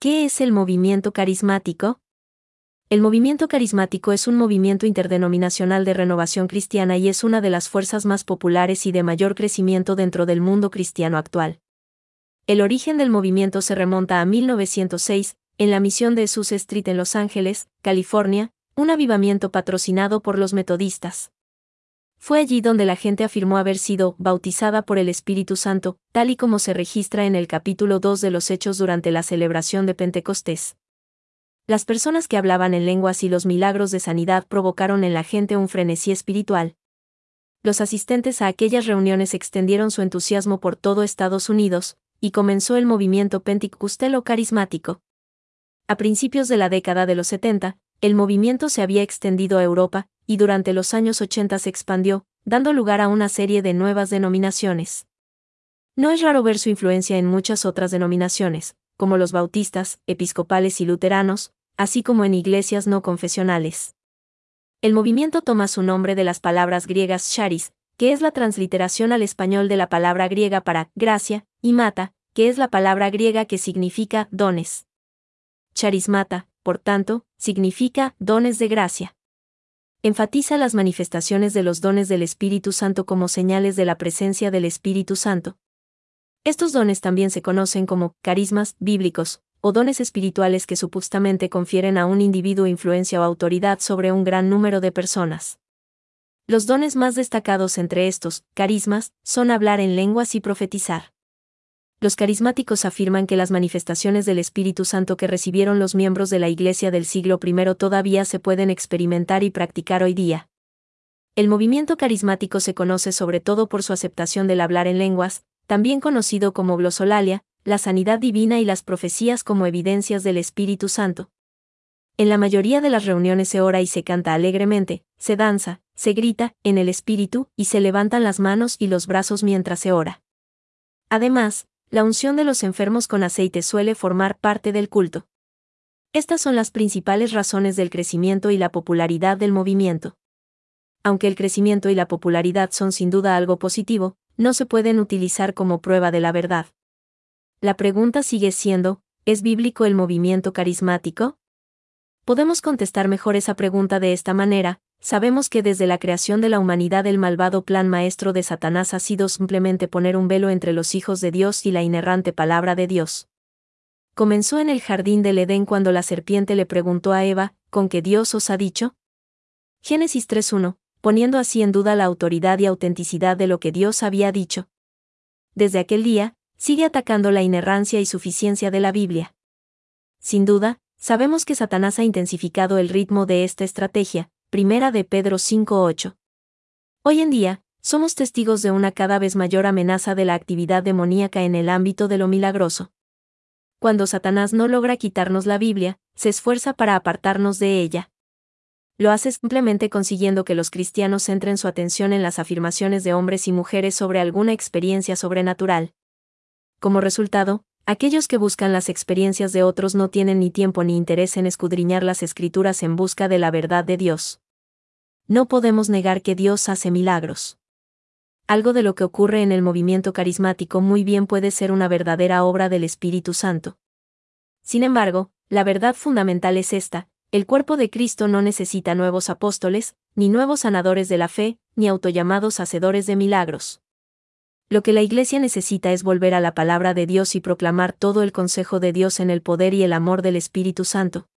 ¿Qué es el movimiento carismático? El movimiento carismático es un movimiento interdenominacional de renovación cristiana y es una de las fuerzas más populares y de mayor crecimiento dentro del mundo cristiano actual. El origen del movimiento se remonta a 1906, en la misión de Azusa Street en Los Ángeles, California, un avivamiento patrocinado por los metodistas. Fue allí donde la gente afirmó haber sido bautizada por el Espíritu Santo, tal y como se registra en el capítulo 2 de los Hechos durante la celebración de Pentecostés. Las personas que hablaban en lenguas y los milagros de sanidad provocaron en la gente un frenesí espiritual. Los asistentes a aquellas reuniones extendieron su entusiasmo por todo Estados Unidos, y comenzó el movimiento pentecostal o carismático. A principios de la década de los 70, el movimiento se había extendido a Europa, y durante los años 80 se expandió, dando lugar a una serie de nuevas denominaciones. No es raro ver su influencia en muchas otras denominaciones, como los bautistas, episcopales y luteranos, así como en iglesias no confesionales. El movimiento toma su nombre de las palabras griegas charis, que es la transliteración al español de la palabra griega para gracia, y mata, que es la palabra griega que significa dones. Charismata, por tanto, significa dones de gracia. Enfatiza las manifestaciones de los dones del Espíritu Santo como señales de la presencia del Espíritu Santo. Estos dones también se conocen como carismas bíblicos, o dones espirituales que supuestamente confieren a un individuo influencia o autoridad sobre un gran número de personas. Los dones más destacados entre estos carismas son hablar en lenguas y profetizar. Los carismáticos afirman que las manifestaciones del Espíritu Santo que recibieron los miembros de la Iglesia del siglo I todavía se pueden experimentar y practicar hoy día. El movimiento carismático se conoce sobre todo por su aceptación del hablar en lenguas, también conocido como glosolalia, la sanidad divina y las profecías como evidencias del Espíritu Santo. En la mayoría de las reuniones se ora y se canta alegremente, se danza, se grita, en el Espíritu, y se levantan las manos y los brazos mientras se ora. Además, la unción de los enfermos con aceite suele formar parte del culto. Estas son las principales razones del crecimiento y la popularidad del movimiento. Aunque el crecimiento y la popularidad son sin duda algo positivo, no se pueden utilizar como prueba de la verdad. La pregunta sigue siendo, ¿es bíblico el movimiento carismático? Podemos contestar mejor esa pregunta de esta manera: sabemos que desde la creación de la humanidad el malvado plan maestro de Satanás ha sido simplemente poner un velo entre los hijos de Dios y la inerrante palabra de Dios. Comenzó en el jardín del Edén cuando la serpiente le preguntó a Eva, ¿con qué Dios os ha dicho? Génesis 3:1, poniendo así en duda la autoridad y autenticidad de lo que Dios había dicho. Desde aquel día, sigue atacando la inerrancia y suficiencia de la Biblia. Sin duda, sabemos que Satanás ha intensificado el ritmo de esta estrategia, 1 de Pedro 5:8. Hoy en día, somos testigos de una cada vez mayor amenaza de la actividad demoníaca en el ámbito de lo milagroso. Cuando Satanás no logra quitarnos la Biblia, se esfuerza para apartarnos de ella. Lo hace simplemente consiguiendo que los cristianos centren su atención en las afirmaciones de hombres y mujeres sobre alguna experiencia sobrenatural. Como resultado, aquellos que buscan las experiencias de otros no tienen ni tiempo ni interés en escudriñar las Escrituras en busca de la verdad de Dios. No podemos negar que Dios hace milagros. Algo de lo que ocurre en el movimiento carismático muy bien puede ser una verdadera obra del Espíritu Santo. Sin embargo, la verdad fundamental es esta: el cuerpo de Cristo no necesita nuevos apóstoles, ni nuevos sanadores de la fe, ni autollamados hacedores de milagros. Lo que la Iglesia necesita es volver a la palabra de Dios y proclamar todo el consejo de Dios en el poder y el amor del Espíritu Santo.